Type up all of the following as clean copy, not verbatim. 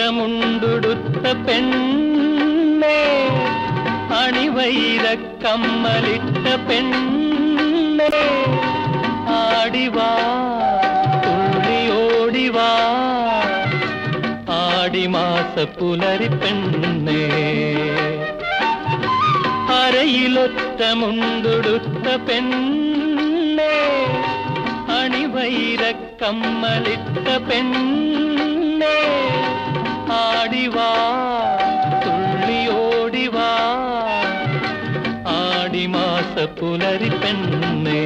മുണ്ടുടുത്ത പെണ്ണേ, അണിവൈര കമ്മലിട്ട പെണ്ണേ, ആടിവാ തുള്ളിയോടിവാ ആടിമാസ പുലരി പെണ്ണേ. അരയിലൊറ്റ മുണ്ടുടുത്ത പെണ്ണേ, അണിവൈര കമ്മലിട്ട പെണ്ണേ, ആടിവാ തുള്ളിയോടിവാ ആടിമാസ പുലരി പെണ്ണേ.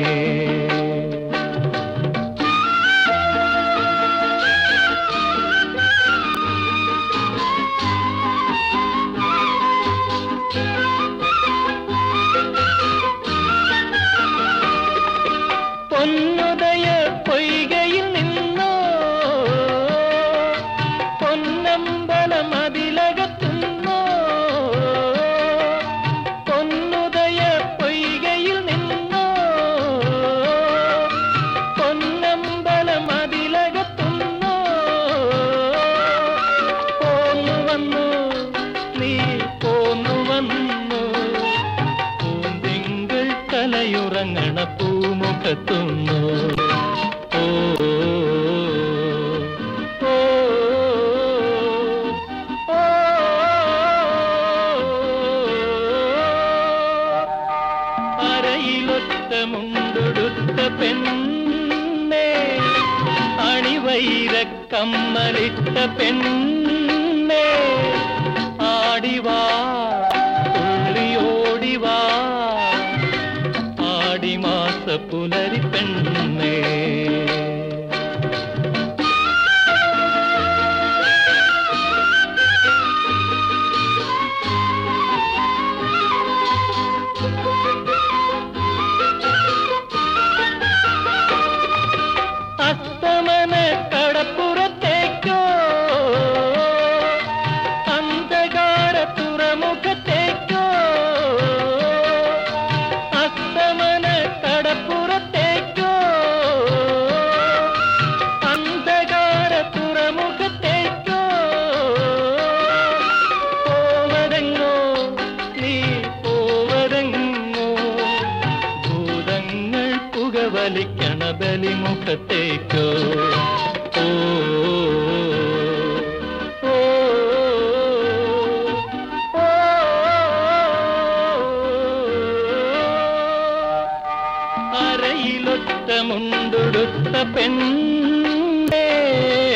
പൊന്നുദയ പൊയ്കയിൽ നിന്നോ പൊന്നമ്പലം അതിലകത്തുന്നോ, പൊന്നുദയ പൊയ്കയിൽ നിന്നോ പൊന്നമ്പലം അതിലകത്തുന്നോ, പോന്നു വന്നു നീ പോന്നു വന്നു പൂന്തിങ്കൾ തലയുറങ്ങണ പൂമുഖത്തുന്നു. ഓ ഓ ഓ അരയിലൊത്ത മുണ്ടുടുത്ത പെണ്ണേ, അണിവൈര കമ്മലിട്ട പെണ്ണേ, ആടിവാ തുള്ളിയോടിവാ ആടിമാസ പുലരി പെണ്ണേ. അസ്തമന കടപ്പുറത്തേക്കോ അന്ധകാര തുറമുഖത്തേക്കോ, അസ്തമന കടപ്പുറത്തേക്കോ അന്ധകാര തുറമുഖത്തേക്കോ, പോവതെങ്ങോ നീ പോവതെങ്ങോ ഭൂതങ്ങൾ പുകവലിക്കണ ബലിമുഖത്തേക്കോ. ഓ ഓ ഓ അരയിലൊറ്റ മുണ്ടുടുത്ത പെണ്ണേ,